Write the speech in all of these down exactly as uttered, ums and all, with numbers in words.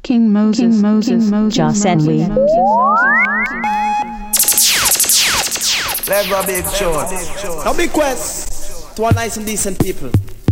King Moses, King Moses, King Moses, Jah send we. Never big show. A big quest to our nice and decent people.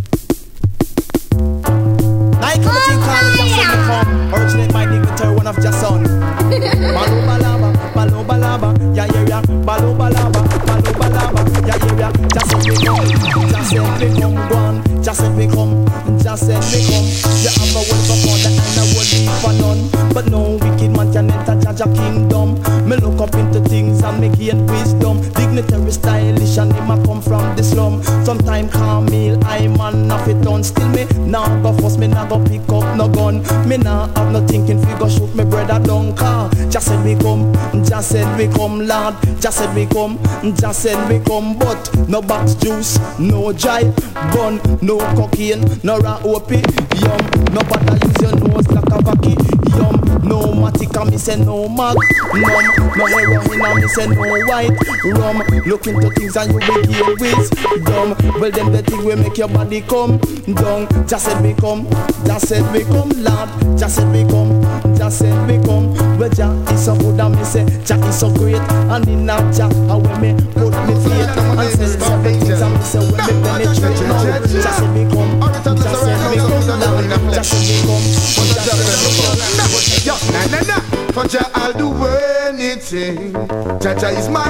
Nine coming called Jason become originate my dignitary one of Jason. Balo balaba, balo balaba, ya ya ya, balo balaba, balo balaba, ya ya ya. Jason become, Jason become one, Jason become, Jason become. You have a word for father and a word for none, but no wicked man can enter Jaja kingdom. Me look up into things and me gain wisdom. Dignitary, stylish, and him a come from the slum. Sometime Camille, I man off it on. Still me now go first, me now go pick up no gun. Me now have no thinking fi go shoot me brother down car. Just said we come, just said we come, lad. Just said we come, just said we come. But no box juice, no jive bun, no cocaine, no ra opie, yum. No bother use your nose like a vacky, yum. No matica, me say no mag, num. No heroin, and me say no white rum. Look into things and you will gain wisdom. Well them the thing will make your body come down. Just said we come, just said we come, lad. Just said we come, just said we come. Well Jah is so good and me say Jah is so great. And in that Jah, how when me put me feet and say seven things and me say when me penetrate now. Just said we come, just said we come, lad. Just said we come, just said we come. Yo, na na na. For Jah I'll do anything. Jah Jah is my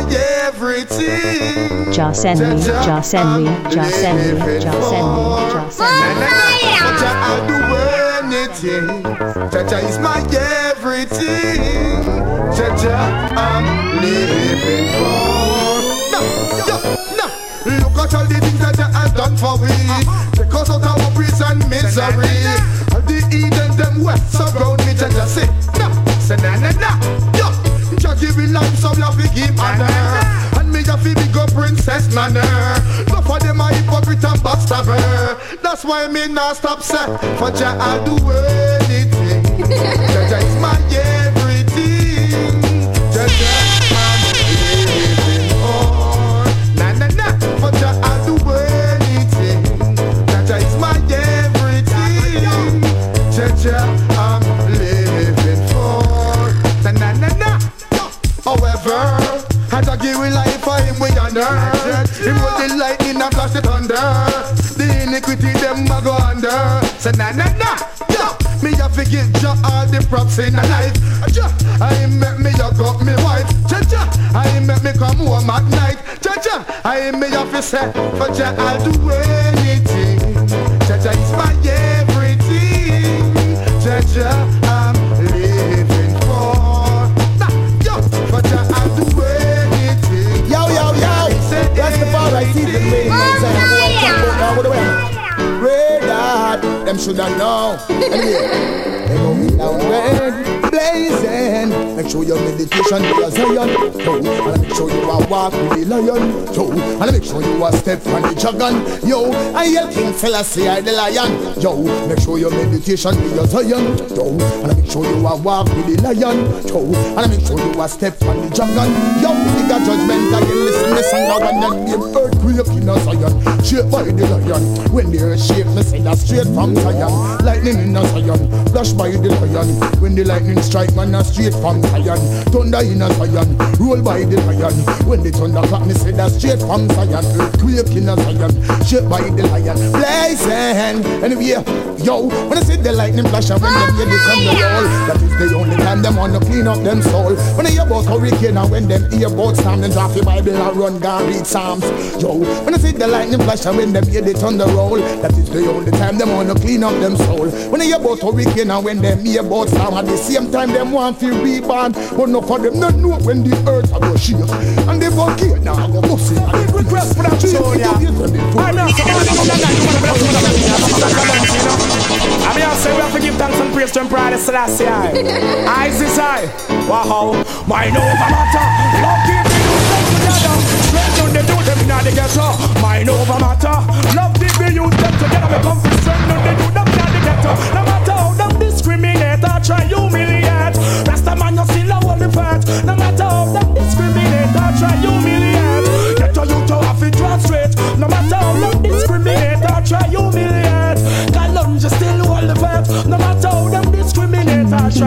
everything. Jah send me, Jah send me, Jah send me, Jah send me, Jah send me. For Jah I'll do anything. Jah Jah is my everything. Jah Jah I'm living for. No, yo, no. Look at all the things that Jah has done for we. Because of our prison misery. All the Eden them west surround me. Jah Jah say no. Say na na na, yo. Jah give me life, some love we give honor, and me a fi big up princess manner. No for them a hypocrite and backstabber. That's why me not stop say for Jah I'll do anything. Jah Jah is my everything. Jah Jah I'm living on. Na na na, for Jah I'll do anything. Jah Jah is my everything. Jah Jah I'm living for. Na na na. However, had to give we life for him we honor. Him was the lightning and flash the thunder. The iniquity them a go under. So na na na. Yo, me a fi give Jah all the props in a life. Jah, I make me a got me wife. Jah Jah, I make me come home at night. Jah Jah, I me a fi say for Jah I'll do anything. Jah Jah is my everything. Jah Jah I'm living for. For Jah I'll do anything. Yo, yo, yo. That's the part I see the way. Red hot, them shoulda know. They go me down red, blazing. Make sure your meditation be a Zion. Yo, and make sure you are walk with the lion. Yo, and make sure you are step on the dragon. Yo, I yell King Selassie I the lion. Yo, make sure your meditation be a Zion. Yo, and make sure you are walk with the lion. Yo, and make sure you are step on the dragon. Yo, nigga judgment again. Listen the song of one and name earthquake in a Zion. Shaped by the lion. When the earth shake, me say that straight from Zion. Lightning in a Zion, flash by the lion. When the lightning strike, man, a straight from Zion. Thunder in a Zion, roll by the lion. When the thunder clap, me say that straight from Zion. Earthquake in a Zion, shaped by the lion. Blazing, anyway, yo. When I see the lightning flash, and when them hear the thunder roll, that is the only time them wanna clean up them soul. When I hear about hurricane, and when them hear about storm, then drop the Bible and run down read Psalms. Yo, when I see the lightning flash, and when them hear the thunder roll, that is the only time them wanna clean up them soul. When I hear about hurricane, and when them hear about storm, at the same time them want to rebound, but no for them not know when the earth a go shake and the volcano a go bust it. I request for that tune, yeah. I know. I mean, I say we have to give thanks and praise to Him, Pride Selassie. Eyes is high. Wow, my no matter. Love keep the youth them together. Strength on the do them in the ghetto. My no matter. Love keep the youth them together. We come to strength on the do them in the ghetto. No matter how them discriminate or try humiliate. Rasta man you still a hold me fat. No matter how them discriminate or try humiliate. Ghetto youth you have to draw straight. No matter how them discriminate or try humiliate. Galunja still hold the fat. No matter how them discriminate or try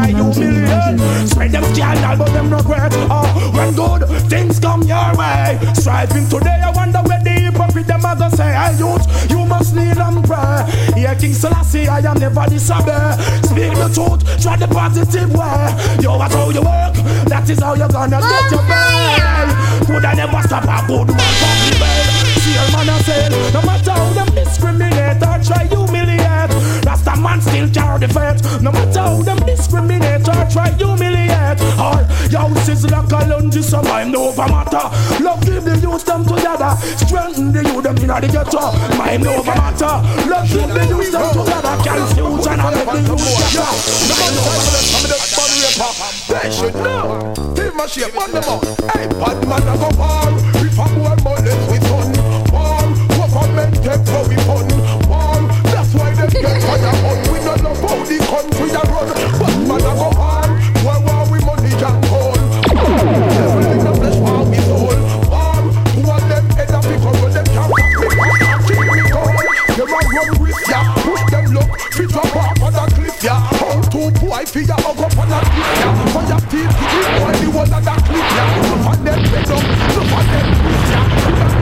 scandal, but them no great. Oh, when good things come your way, striving today, I wonder where the hypocrite them are gonna say, hey youth, you must kneel and pray. Here King Selassie, I am never disobey. Speak the truth, try the positive way. Yo, that's how you work, that is how you're gonna get your pay. Could I never stop a good man from the bed? See a man I say, no matter how them discriminate or try humiliate, that's the man still carry the fate. No matter how them discriminate or try humiliate, or your house is like a lunge, so I'm no over matter. Love give the youth them together, strengthen the youth them in the ghetto. I'm no over matter. Love give the youth them together, can future and make the youth better. No matter how them come to the rapper, they should know. Till my shape on them out. Hey, bad man I go war. If a boy molest with son, war. Government take for we fun, war. That's why they get fire on. We don't know how the country a run. Bad man I go war. Why war we money and gold? Devil in the flesh war we soul. War. Who are them head up because when them can't pack me, keep me cold. Them a run with ya, push them look, fit up off on a cliff ya. How to boy figure up up on a cliff ya. For your teeth, keep boy the one that a cliff ya. Look at them head up, look at them twist ya.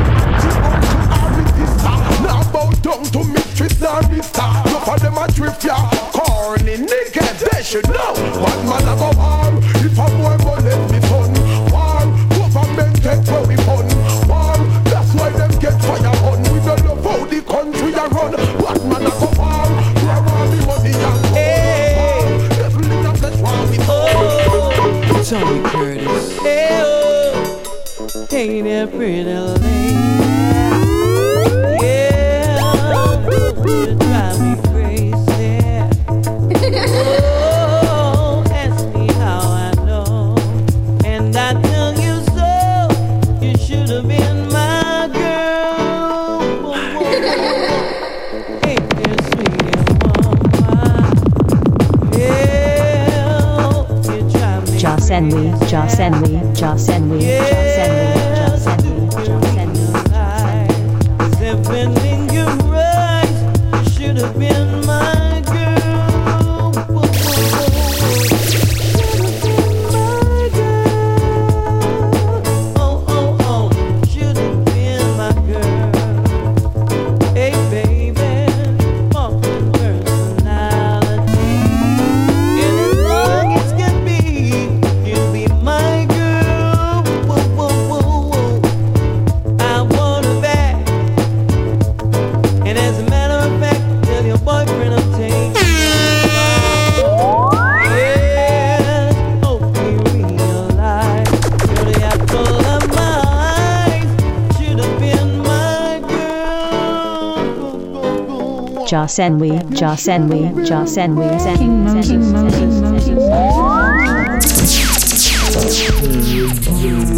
Now bow down to mistress nor mister. Look at them a drift ya. Corny niggas, they should know. One man a go harm. If a boy go let me fun. War, government take for we fun. War, that's why them get fire on. We don't know how the country a run. One man a go harm. Where all the money and gold. Devil in the flesh war we oh, Tony Curtis. Hey, oh, hey there, pretty lady. You drive me crazy. Oh, ask me how I know, and I tell you so. You should have been my girl. Hey, dear sweet woman. Yeah, you drive me Joss Henry, crazy. Joss Henry, Joss Henry, Joss Henry, Joss Henry, Joss Henry. Seven in your eyes, you should have been my girl. My girl. Oh, oh, oh, should have been my girl. Hey, baby, pumping personality. And as long as can be, you'll be my girl. Whoa, whoa, whoa, whoa. I wanna back. And as a matter of fact, tell your boyfriend I'm taking you out. Yeah, hope you realize you're the apple of my eyes. Should have been my girl. Go, go, go. Joss Henry, Joss Henry, Joss Henry, King Moses, King Moses, King Moses.